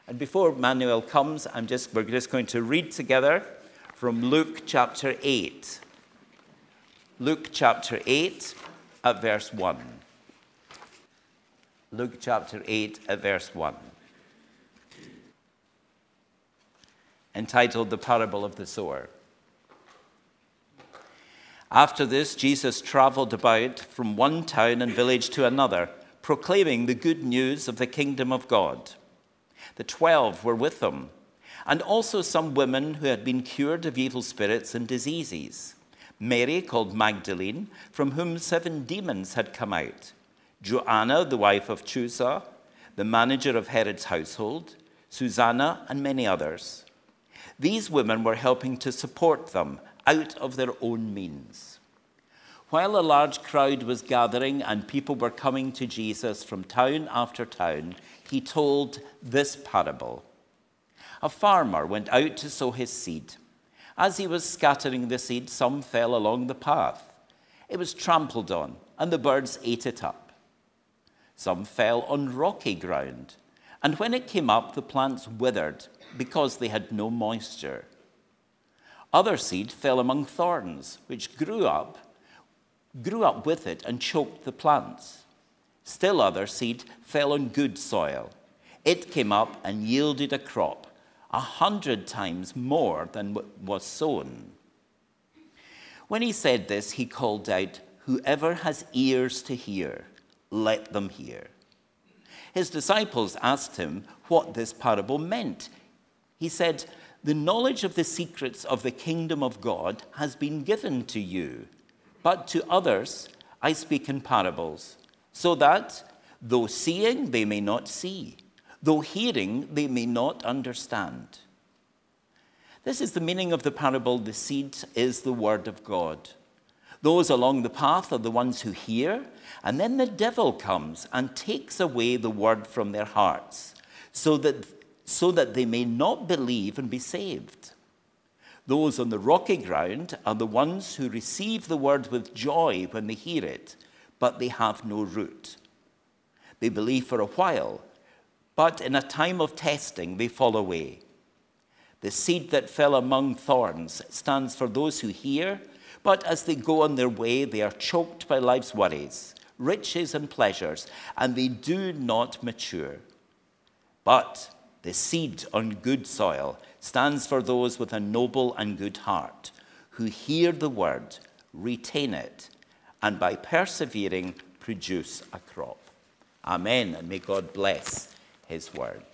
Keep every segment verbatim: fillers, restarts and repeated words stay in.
And before Manuel comes, I'm just, we're just going to read together from Luke chapter eight. Luke chapter eight at verse one. Luke chapter eight at verse one. Entitled The Parable of the Sower. After this, Jesus traveled about from one town and village to another, proclaiming the good news of the kingdom of God. The twelve were with him, and also some women who had been cured of evil spirits and diseases. Mary, called Magdalene, from whom seven demons had come out. Joanna, the wife of Chusa, the manager of Herod's household, Susanna, and many others. These women were helping to support them out of their own means. While a large crowd was gathering and people were coming to Jesus from town after town, he told this parable. A farmer went out to sow his seed. As he was scattering the seed, some fell along the path. It was trampled on, and the birds ate it up. Some fell on rocky ground, and when it came up, the plants withered because they had no moisture. Other seed fell among thorns, which grew up, grew up with it and choked the plants. Still other seed fell on good soil. It came up and yielded a crop, a hundred times more than what was sown. When he said this, he called out, "Whoever has ears to hear, let them hear." His disciples asked him what this parable meant. He said, "The knowledge of the secrets of the kingdom of God has been given to you, but to others I speak in parables, so that, though seeing, they may not see, though hearing, they may not understand." This is the meaning of the parable, "The seed is the word of God. Those along the path are the ones who hear, and then the devil comes and takes away the word from their hearts, so that so that they may not believe and be saved. Those on the rocky ground are the ones who receive the word with joy when they hear it, but they have no root. They believe for a while, but in a time of testing they fall away. The seed that fell among thorns stands for those who hear, but as they go on their way, they are choked by life's worries, riches and pleasures, and they do not mature. But the seed on good soil stands for those with a noble and good heart, who hear the word, retain it, and by persevering produce a crop. Amen, and may God bless his word.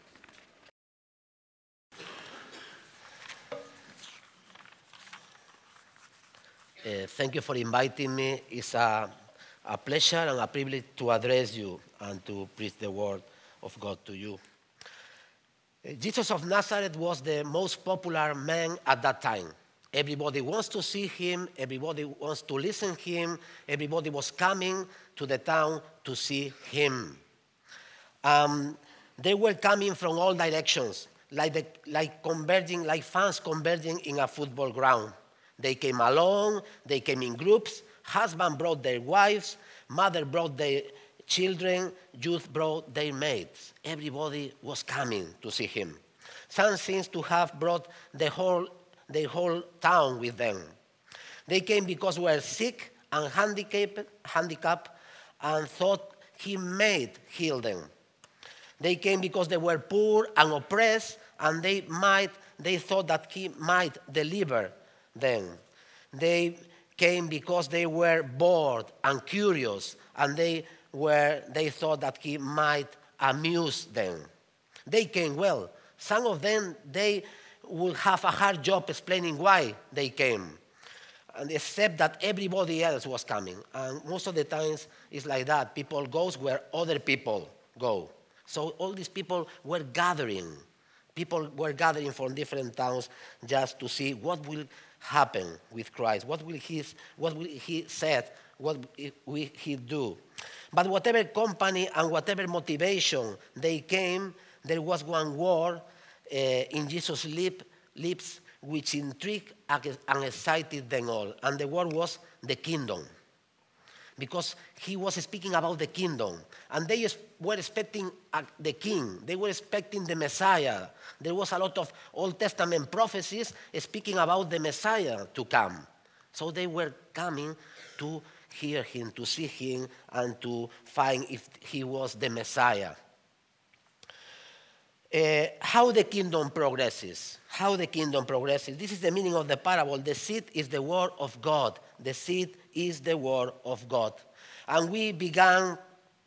Uh, thank you for inviting me. It's a, a pleasure and a privilege to address you and to preach the word of God to you. Jesus of Nazareth was the most popular man at that time. Everybody wants to see him, everybody wants to listen to him, everybody was coming to the town to see him. Um, they were coming from all directions, like, the, like converging, like fans converging in a football ground. They came alone, they came in groups, husband brought their wives, mother brought their children, youth brought their mates. Everybody was coming to see him. Some seems to have brought the whole, the whole town with them. They came because they were sick and handicapped, handicapped and thought he might heal them. They came because they were poor and oppressed, and they might, they thought that he might deliver them. They came because they were bored and curious, and they where they thought that he might amuse them. They came well. Some of them, they would have a hard job explaining why they came, and except that everybody else was coming. And most of the times, it's like that. People go where other people go. So all these people were gathering. People were gathering from different towns just to see what will happen with Christ. What will he, what will he say? What will he do? But whatever company and whatever motivation they came, there was one word uh, in Jesus' lip, lips which intrigued and excited them all. And the word was the kingdom. because he was speaking about the kingdom. And they were expecting the king. They were expecting the Messiah. There was a lot of Old Testament prophecies speaking about the Messiah to come. So they were coming to hear him, to see him, and to find if he was the Messiah. Uh, how the kingdom progresses. How the kingdom progresses. This is the meaning of the parable. The seed is the word of God. The seed is the word of God. And we began,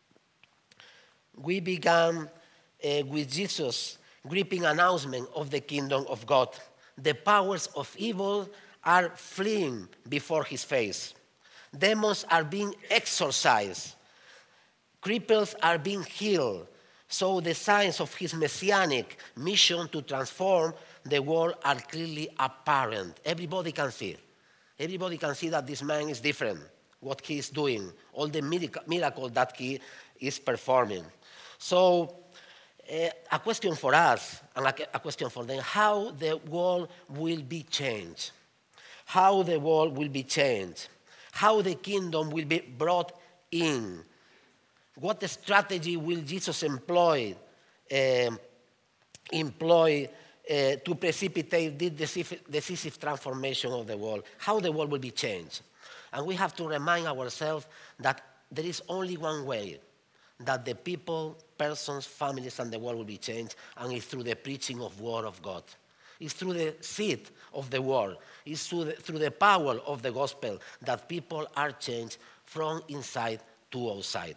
we began uh, with Jesus' gripping announcement of the kingdom of God. The powers of evil are fleeing before his face. Demons are being exorcised. Cripples are being healed. So the signs of his messianic mission to transform the world are clearly apparent. Everybody can see. Everybody can see that this man is different, what he is doing, all the miracles that he is performing. So uh, a question for us and a, a question for them, how the world will be changed. How the world will be changed. How the kingdom will be brought in. What strategy will Jesus employ, uh, employ uh, to precipitate this decisive, decisive transformation of the world? How the world will be changed? And we have to remind ourselves that there is only one way that the people, persons, families, and the world will be changed, and it's through the preaching of the word of God. It's through the seed of the word. It's through the, through the power of the gospel that people are changed from inside to outside.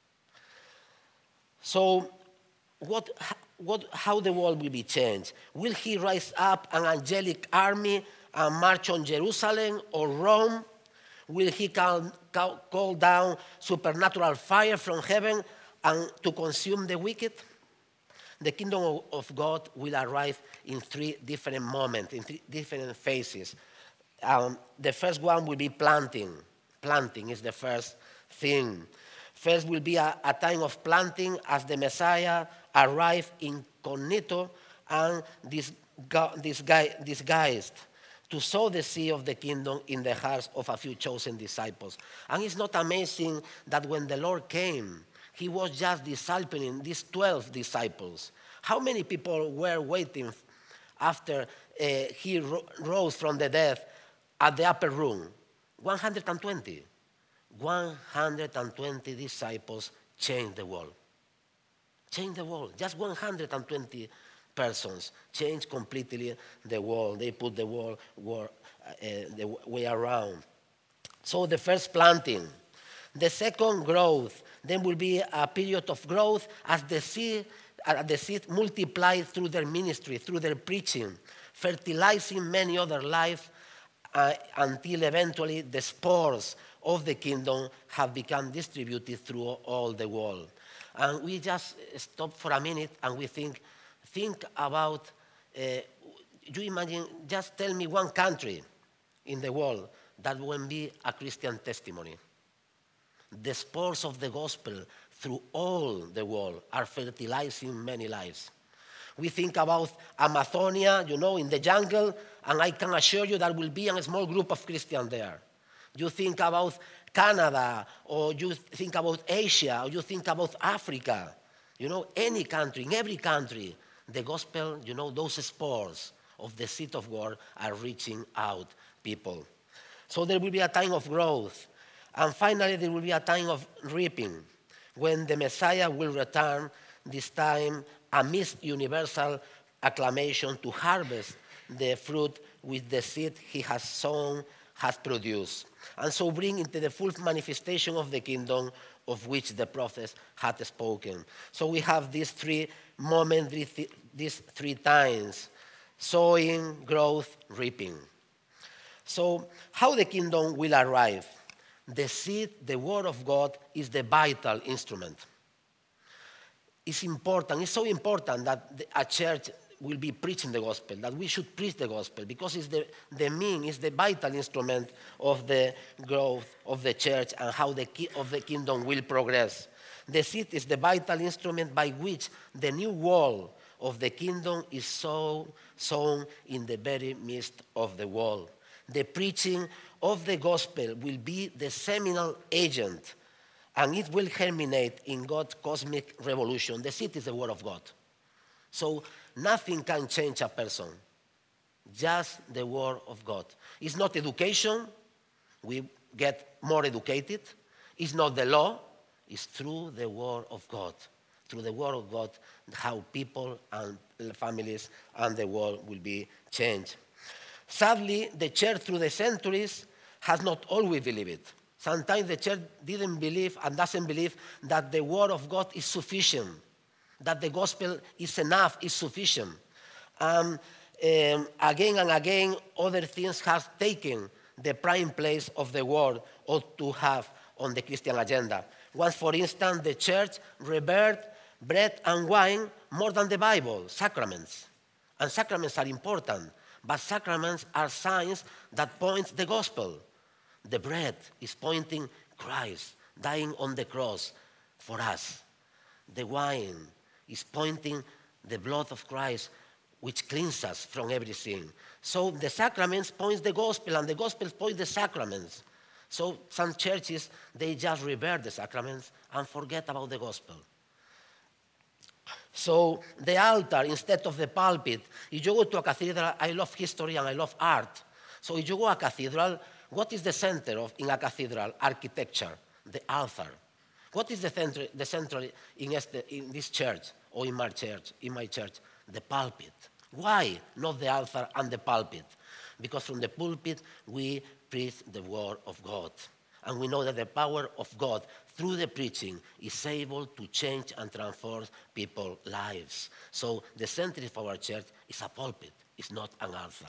So, what, what, how the world will be changed? Will he rise up an angelic army and march on Jerusalem or Rome? Will he call, call, call down supernatural fire from heaven and to consume the wicked? The kingdom of God will arrive in three different moments, in three different phases. Um, the first one will be planting. Planting is the first thing. First will be a, a time of planting as the Messiah arrived incognito and disguised to sow the seed of the kingdom in the hearts of a few chosen disciples. And it's not amazing that when the Lord came, he was just discipling these twelve disciples. How many people were waiting after uh, he ro- rose from the dead at the upper room? one hundred twenty. one hundred twenty disciples changed the world. Changed the world. Just one hundred twenty persons changed completely the world. They put the world, world uh, the way around. So the first planting. The second, growth. Then will be a period of growth as the seed, uh, the seed multiplied through their ministry, through their preaching, fertilizing many other lives uh, until eventually the spores of the kingdom have become distributed through all the world. And we just stop for a minute and we think, think about, uh, you imagine, just tell me one country in the world that will be a Christian testimony. The spores of the gospel through all the world are fertilizing many lives. We think about Amazonia, you know, in the jungle, and I can assure you there will be a small group of Christians there. You think about Canada, or you think about Asia, or you think about Africa. You know, any country, in every country, the gospel, you know, those spores of the seed of God are reaching out people. So there will be a time of growth. And finally, there will be a time of reaping, when the Messiah will return, this time amidst universal acclamation, to harvest the fruit which the seed he has sown has produced, and so bring into the full manifestation of the kingdom of which the prophets had spoken. So we have these three moments, these three times: sowing, growth, reaping. So how the kingdom will arrive? The seed, the word of God, is the vital instrument. It's important, it's so important that a church will be preaching the gospel, that we should preach the gospel, because it's the, the mean, it's the vital instrument of the growth of the church and how the ki- of the kingdom will progress. The seed is the vital instrument by which the new world of the kingdom is sown, sown in the very midst of the world. The preaching of the gospel will be the seminal agent, and it will germinate in God's cosmic revolution. The seed is the word of God. So nothing can change a person, just the word of God. It's not education, we get more educated. It's not the law, it's through the word of God. Through the word of God, how people and families and the world will be changed. Sadly, the church through the centuries has not always believed it. Sometimes the church didn't believe and doesn't believe that the word of God is sufficient, that the gospel is enough, is sufficient. Um, um, again and again, other things have taken the prime place of the word ought to have on the Christian agenda. Once, for instance, the church revered bread and wine more than the Bible, sacraments. And sacraments are important, but sacraments are signs that point the gospel. The bread is pointing Christ dying on the cross for us. The wine is pointing the blood of Christ, which cleanses us from every sin. So the sacraments point the gospel, and the gospel points the sacraments. So some churches, they just revere the sacraments and forget about the gospel. So the altar instead of the pulpit. If you go to a cathedral, I love history and I love art. So if you go to a cathedral, what is the center of in a cathedral? Architecture, the altar. What is the center, the center in, este, in this church or in my church? In my church, the pulpit. Why not the altar and the pulpit? Because from the pulpit we preach the word of God, and we know that the power of God through the preaching is able to change and transform people's lives. So the center of our church is a pulpit, it's not an altar.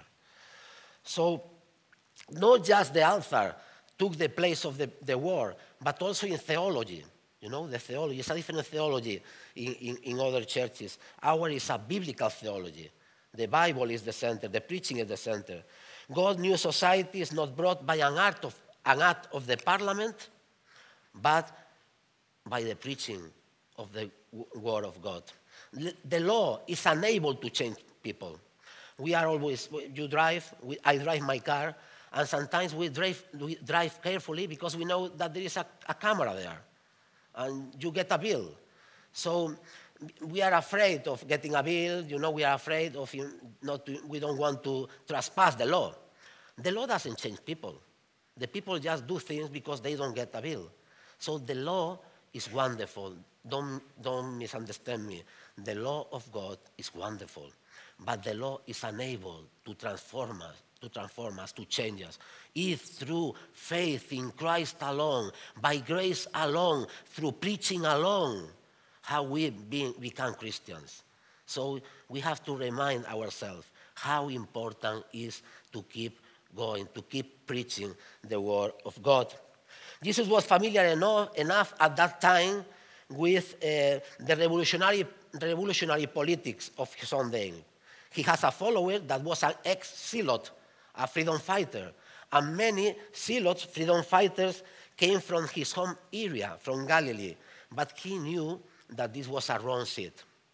So not just the altar took the place of the, the word, but also in theology. You know, the theology is a different theology in, in, in other churches. Ours is a biblical theology. The Bible is the center, the preaching is the center. God's new society is not brought by an act of, an act of the parliament, but by the preaching of the word of God. The law is unable to change people. We are always, you drive, we, I drive my car, and sometimes we drive, we drive carefully because we know that there is a, a camera there, and you get a bill. So we are afraid of getting a bill, you know, we are afraid of not, to, we don't want to trespass the law. The law doesn't change people. The people just do things because they don't get a bill. So the law is wonderful. Don't, don't misunderstand me. The law of God is wonderful, but the law is unable to transform us, to transform us, to change us. It's through faith in Christ alone, by grace alone, through preaching alone, how we be, become Christians. So we have to remind ourselves how important it is to keep going, to keep preaching the word of God. Jesus was familiar enough, enough at that time with uh, the revolutionary, revolutionary politics of his own day. He has a follower that was an ex-zealot, a freedom fighter. And many zealots, freedom fighters, came from his home area, from Galilee. But he knew that this was a wrong seed.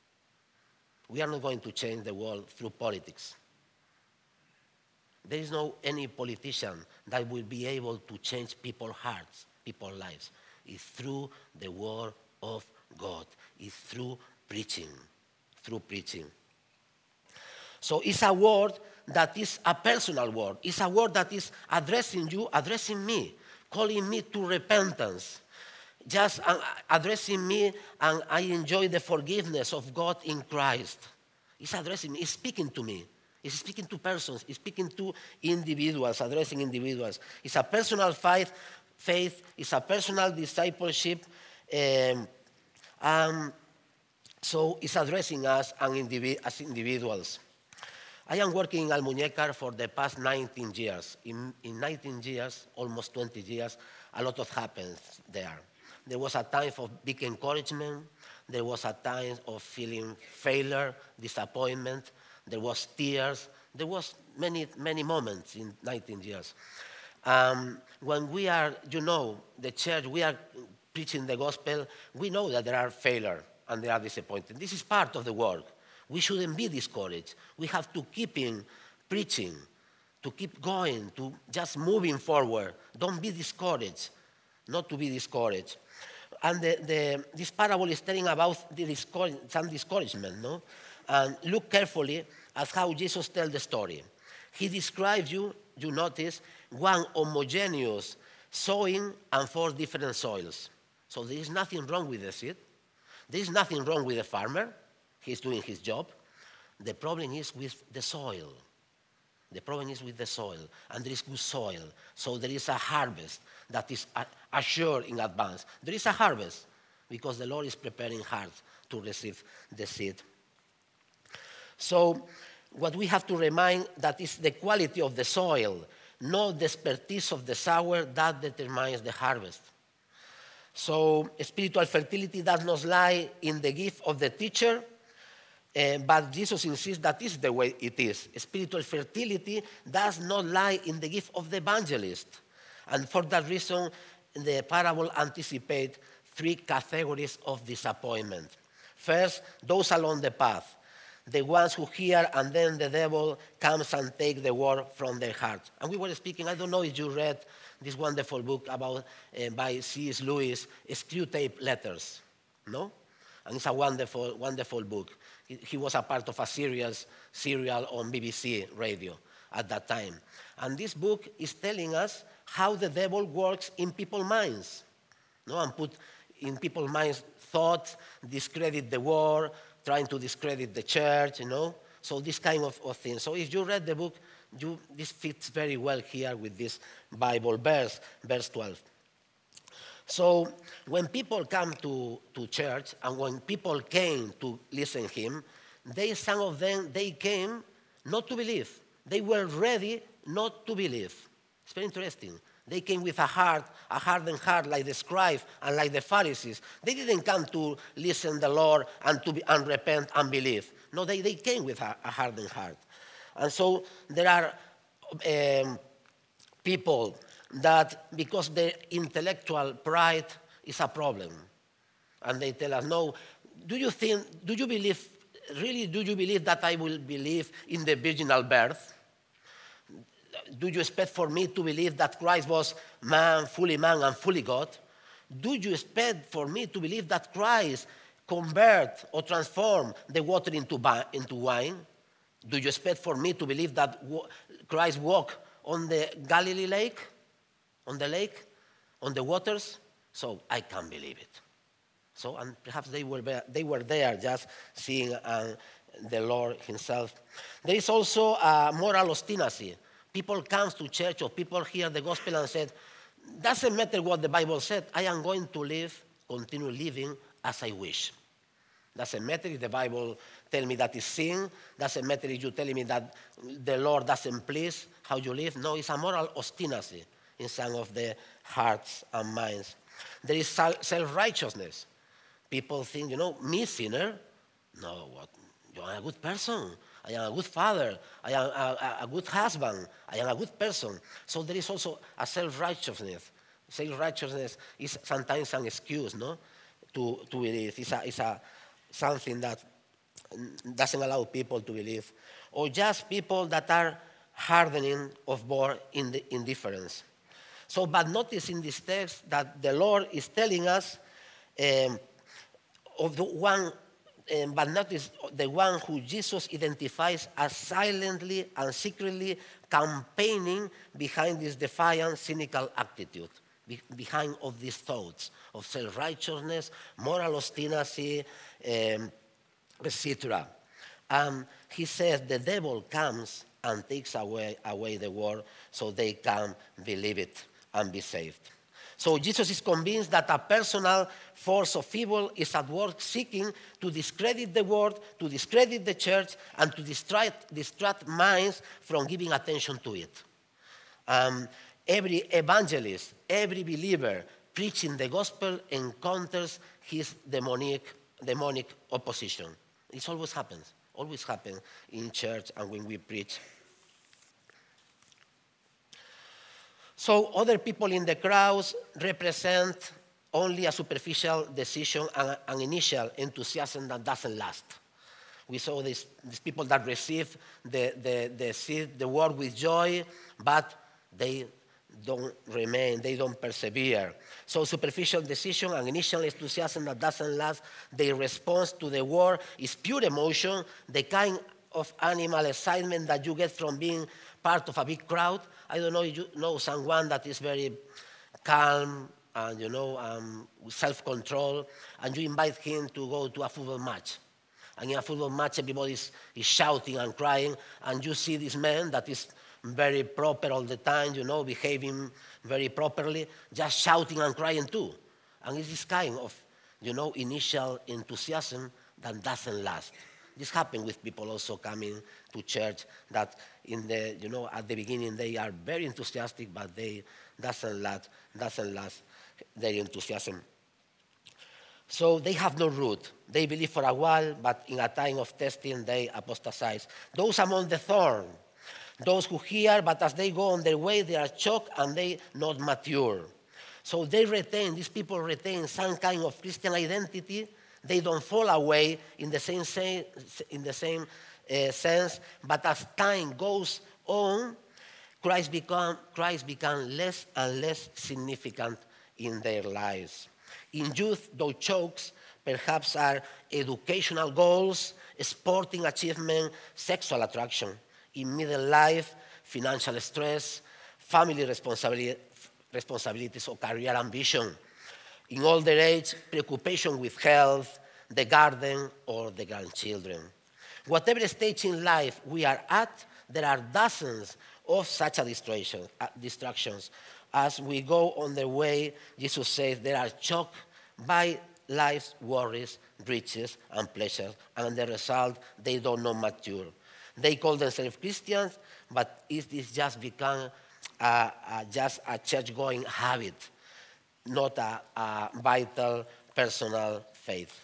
We are not going to change the world through politics. There is no any politician that will be able to change people's hearts, people's lives. It's through the word of God. It's through preaching, through preaching. So it's a word that is a personal word. It's a word that is addressing you, addressing me, calling me to repentance. Just uh, addressing me, and I enjoy the forgiveness of God in Christ. It's addressing me, it's speaking to me. It's speaking to persons, it's speaking to individuals, addressing individuals. It's a personal faith, faith it's a personal discipleship. Um, um, so it's addressing us as individuals. I am working in Almuñécar for the past nineteen years. In, in nineteen years, almost twenty years, a lot of happens there. There was a time of big encouragement. There was a time of feeling failure, disappointment. There was tears. There was many, many moments in nineteen years. Um, when we are, you know, the church, we are preaching the gospel, we know that there are failure and there are disappointments. This is part of the work. We shouldn't be discouraged. We have to keep in preaching to keep going, to just moving forward. Don't be discouraged, not to be discouraged. And the, the, this parable is telling about the discourage, some discouragement, no? And look carefully at how Jesus tells the story. He describes you, you notice, one homogeneous sowing and four different soils. So there is nothing wrong with the seed. There is nothing wrong with the farmer. He's doing his job. The problem is with the soil. The problem is with the soil, and there is good soil. So there is a harvest that is assured in advance. There is a harvest because the Lord is preparing hearts to receive the seed. So what we have to remind that is the quality of the soil, not the expertise of the sower, that determines the harvest. So spiritual fertility does not lie in the gift of the teacher, Uh, but Jesus insists that is the way it is. Spiritual fertility does not lie in the gift of the evangelist. And for that reason, the parable anticipates three categories of disappointment. First, those along the path, the ones who hear and then the devil comes and takes the word from their heart. And we were speaking, I don't know if you read this wonderful book about uh, by C S Lewis, Screwtape Letters, no? And it's a wonderful, wonderful book. He was a part of a series, serial on B B C radio at that time. And this book is telling us how the devil works in people's minds. No? And put in people's minds thoughts, discredit the war, trying to discredit the church, you know. So this kind of, of thing. So if you read the book, you, this fits very well here with this Bible verse, verse twelve. So when people come to, to church and when people came to listen to him, they, some of them, they came not to believe. They were ready not to believe. It's very interesting. They came with a heart, a hardened heart like the scribes and like the Pharisees. They didn't come to listen to the Lord and to be, and repent and believe. No, they, they came with a, a hardened heart. And so there are um, people that because the intellectual pride is a problem. And they tell us, no, do you think, do you believe, really do you believe that I will believe in the virginal birth? Do you expect for me to believe that Christ was man, fully man and fully God? Do you expect for me to believe that Christ convert or transform the water into, into wine? Do you expect for me to believe that Christ walked on the Galilee lake? On the lake, on the waters, so I can't believe it. So, and perhaps they were there, they were there just seeing uh, the Lord himself. There is also a moral obstinacy. People come to church or people hear the gospel and said, doesn't matter what the Bible said, I am going to live, continue living as I wish. Doesn't matter if the Bible tells me that it's sin. Doesn't matter if you tell me that the Lord doesn't please how you live. No, it's a moral obstinacy in some of the hearts and minds. There is self-righteousness. People think, you know, me, sinner? No, what? You are a good person. I am a good father. I am a, a, a good husband. I am a good person. So there is also a self-righteousness. Self-righteousness is sometimes an excuse, no, to, to believe. It's, a, it's a, something that doesn't allow people to believe. Or just people that are hardening of more in the indifference. So, but notice in this text that the Lord is telling us um, of the one, um, but notice the one who Jesus identifies as silently and secretly campaigning behind this defiant, cynical attitude, be, behind all these thoughts of self-righteousness, moral obstinacy, um, et cetera. Um, he says the devil comes and takes away, away the word so they can believe it and be saved. So Jesus is convinced that a personal force of evil is at work seeking to discredit the word, to discredit the church, and to distract, distract minds from giving attention to it. Um, every evangelist, every believer preaching the gospel encounters his demonic, demonic opposition. It always happens, always happens in church and when we preach. So other people in the crowds represent only a superficial decision and an initial enthusiasm that doesn't last. We saw these, these people that receive the, the, the seed, the word with joy, but they don't remain, they don't persevere. So superficial decision and initial enthusiasm that doesn't last, their response to the word is pure emotion, the kind of animal excitement that you get from being part of a big crowd. I don't know if you know someone that is very calm and, you know, um, self-control, and you invite him to go to a football match. And in a football match, everybody is, is shouting and crying, and you see this man that is very proper all the time, you know, behaving very properly, just shouting and crying too. And it's this kind of, you know, initial enthusiasm that doesn't last. This happens with people also coming to church that in the, you know, at the beginning they are very enthusiastic, but they doesn't last, doesn't last their enthusiasm. So they have no root. They believe for a while, but in a time of testing, they apostatize. Those among the thorn, those who hear, but as they go on their way, they are choked and they not mature. So they retain, these people retain some kind of Christian identity. They don't fall away in the same, say, in the same uh, sense, but as time goes on, Christ become, Christ become less and less significant in their lives. In youth, those chokes perhaps are educational goals, sporting achievement, sexual attraction. In middle life, financial stress, family responsibility, responsibilities or career ambition. In older age, preoccupation with health, the garden, or the grandchildren. Whatever stage in life we are at, there are dozens of such a distraction, uh, distractions. As we go on the way, Jesus says they are choked by life's worries, riches, and pleasures, and the result, they don't know mature. They call themselves Christians, but it is just become uh, uh, just a church-going habit, not a, a vital personal faith.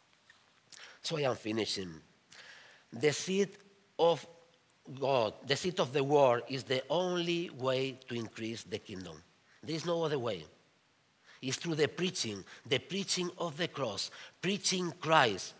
So I am finishing. The seed of God, the seed of the word is the only way to increase the kingdom. There is no other way. It's through the preaching, the preaching of the cross, preaching Christ,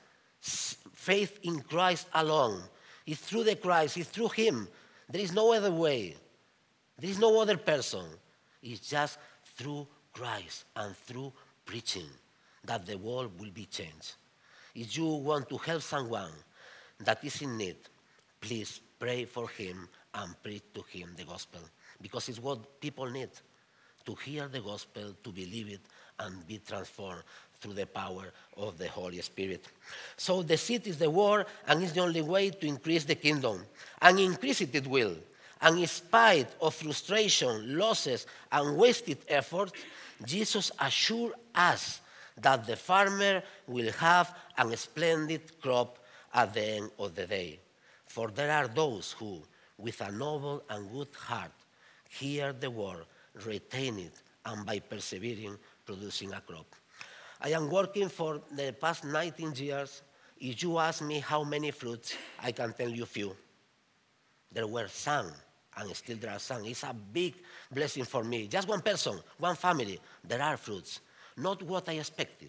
faith in Christ alone. It's through the Christ, it's through him. There is no other way. There is no other person. It's just through Christ and through preaching that the world will be changed. If you want to help someone that is in need, please pray for him and preach to him the gospel. Because it's what people need, to hear the gospel, to believe it, and be transformed through the power of the Holy Spirit. So the seed is the word, and it's the only way to increase the kingdom. And increase it it will. And in spite of frustration, losses, and wasted effort, Jesus assured us that the farmer will have a splendid crop at the end of the day. For there are those who, with a noble and good heart, hear the word, retain it, and by persevering, producing a crop. I am working for the past nineteen years. If you ask me how many fruits, I can tell you few. There were some, and still there are some. It's a big blessing for me. Just one person, one family, there are fruits. Not what I expected.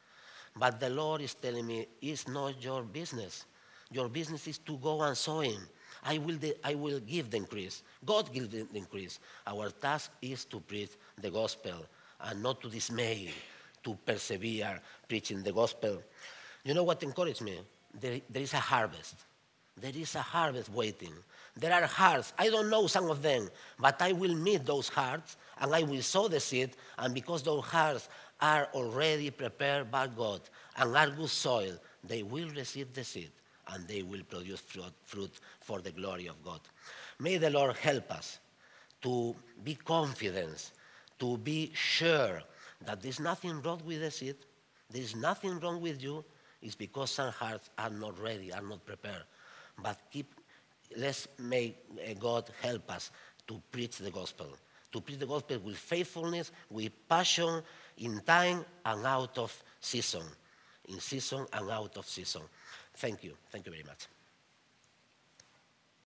But the Lord is telling me, it's not your business. Your business is to go and sow in. I will, de- I will give the increase. God gives the increase. Our task is to preach the gospel and not to dismay, to persevere preaching the gospel. You know what encouraged me? There, there is a harvest. There is a harvest waiting. There are hearts. I don't know some of them, but I will meet those hearts and I will sow the seed. And because those hearts are already prepared by God and are good soil, they will receive the seed and they will produce fruit, fruit for the glory of God. May the Lord help us to be confident, to be sure that there's nothing wrong with the seed, there's nothing wrong with you. It's because some hearts are not ready, are not prepared. But keep, let's make God help us to preach the gospel, to preach the gospel with faithfulness, with passion, in time and out of season, in season and out of season. Thank you. Thank you very much.